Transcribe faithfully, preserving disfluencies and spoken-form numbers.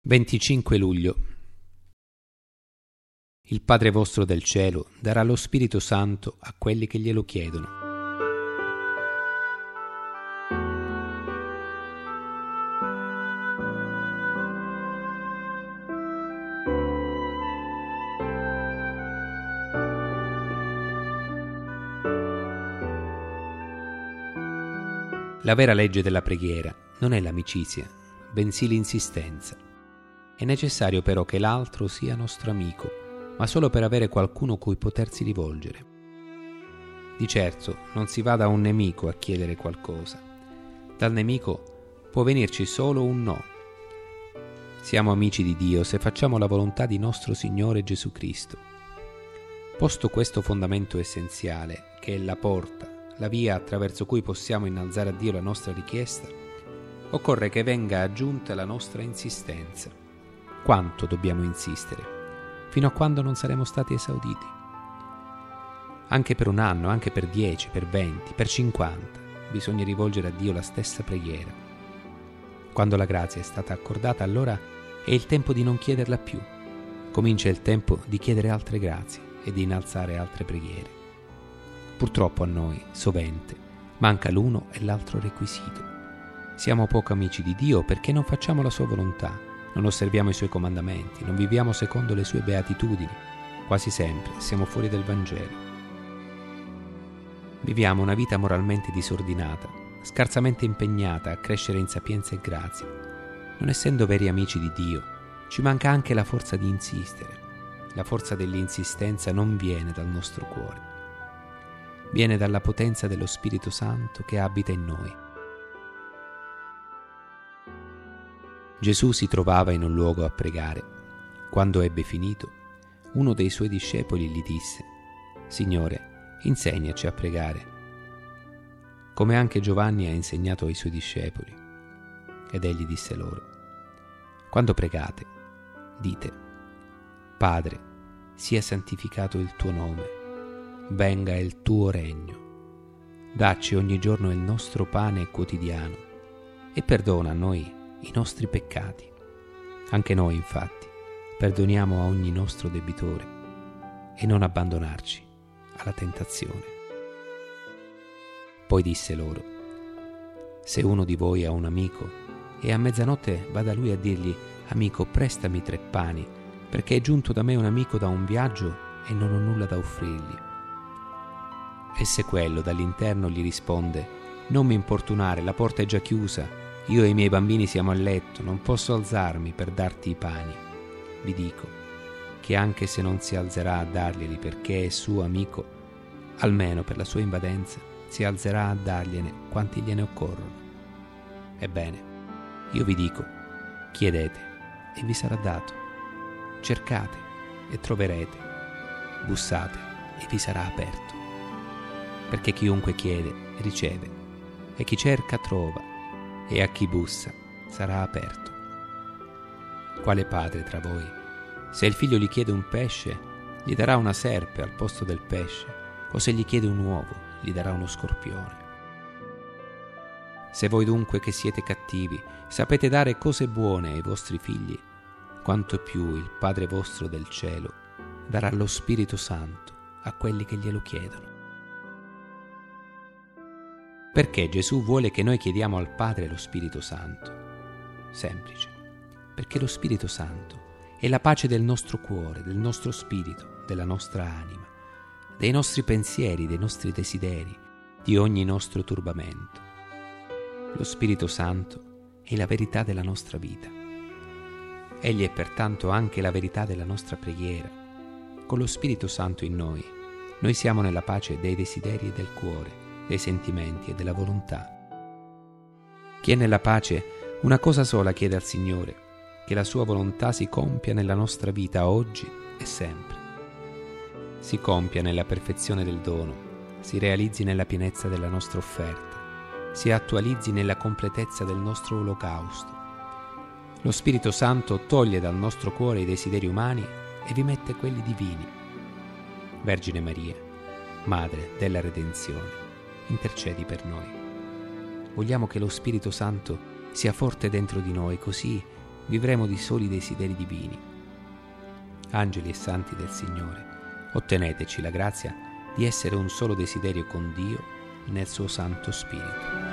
venticinque luglio. Il Padre vostro del cielo darà lo Spirito Santo a quelli che glielo chiedono. La vera legge della preghiera non è l'amicizia, bensì l'insistenza. È necessario però che l'altro sia nostro amico, ma solo per avere qualcuno cui potersi rivolgere. Di certo non si va da un nemico a chiedere qualcosa. Dal nemico può venirci solo un no. Siamo amici di Dio se facciamo la volontà di nostro Signore Gesù Cristo. Posto questo fondamento essenziale, che è la porta, la via attraverso cui possiamo innalzare a Dio la nostra richiesta, occorre che venga aggiunta la nostra insistenza. Quanto dobbiamo insistere? Fino a quando non saremo stati esauditi. Anche per un anno, anche per dieci, per venti, per cinquanta, bisogna rivolgere a Dio la stessa preghiera. Quando la grazia è stata accordata, allora è il tempo di non chiederla più. Comincia il tempo di chiedere altre grazie e di innalzare altre preghiere. Purtroppo a noi, sovente, manca l'uno e l'altro requisito. Siamo poco amici di Dio perché non facciamo la sua volontà, non osserviamo i suoi comandamenti, non viviamo secondo le sue beatitudini. Quasi sempre siamo fuori del Vangelo. Viviamo una vita moralmente disordinata, scarsamente impegnata a crescere in sapienza e grazia. Non essendo veri amici di Dio, ci manca anche la forza di insistere. La forza dell'insistenza non viene dal nostro cuore. Viene dalla potenza dello Spirito Santo che abita in noi. Gesù si trovava in un luogo a pregare. Quando ebbe finito, uno dei suoi discepoli gli disse: «Signore, insegnaci a pregare, come anche Giovanni ha insegnato ai suoi discepoli». Ed egli disse loro: «Quando pregate, dite: Padre, sia santificato il tuo nome, venga il tuo regno, dacci ogni giorno il nostro pane quotidiano e perdona a noi i nostri peccati. Anche noi, infatti, perdoniamo a ogni nostro debitore e non abbandonarci alla tentazione». Poi disse loro: «Se uno di voi ha un amico e a mezzanotte va da lui a dirgli: Amico, prestami tre pani, perché è giunto da me un amico da un viaggio e non ho nulla da offrirgli. E se quello dall'interno gli risponde: Non mi importunare, la porta è già chiusa, io e i miei bambini siamo a letto, non posso alzarmi per darti i pani. Vi dico che anche se non si alzerà a darglieli perché è suo amico, almeno per la sua invadenza si alzerà a dargliene quanti gliene occorrono. Ebbene, io vi dico: chiedete e vi sarà dato, cercate e troverete, bussate e vi sarà aperto. Perché chiunque chiede riceve, e chi cerca trova, e a chi bussa sarà aperto. Quale padre tra voi, se il figlio gli chiede un pesce, gli darà una serpe al posto del pesce, o se gli chiede un uovo, gli darà uno scorpione? Se voi dunque, che siete cattivi, sapete dare cose buone ai vostri figli, quanto più il Padre vostro del cielo darà lo Spirito Santo a quelli che glielo chiedono. Perché Gesù vuole che noi chiediamo al Padre lo Spirito Santo? Semplice, perché lo Spirito Santo è la pace del nostro cuore, del nostro spirito, della nostra anima, dei nostri pensieri, dei nostri desideri, di ogni nostro turbamento. Lo Spirito Santo è la verità della nostra vita. Egli è pertanto anche la verità della nostra preghiera. Con lo Spirito Santo in noi, noi siamo nella pace dei desideri e del cuore, dei sentimenti e della volontà. Chi è nella pace una cosa sola chiede al Signore: che la sua volontà si compia nella nostra vita oggi e sempre. Si compia nella perfezione del dono, si realizzi nella pienezza della nostra offerta, si attualizzi nella completezza del nostro olocausto. Lo Spirito Santo toglie dal nostro cuore i desideri umani e vi mette quelli divini. Vergine Maria, Madre della Redenzione, intercedi per noi. Vogliamo che lo Spirito Santo sia forte dentro di noi, così vivremo di soli desideri divini. Angeli e santi del Signore, otteneteci la grazia di essere un solo desiderio con Dio nel suo Santo Spirito.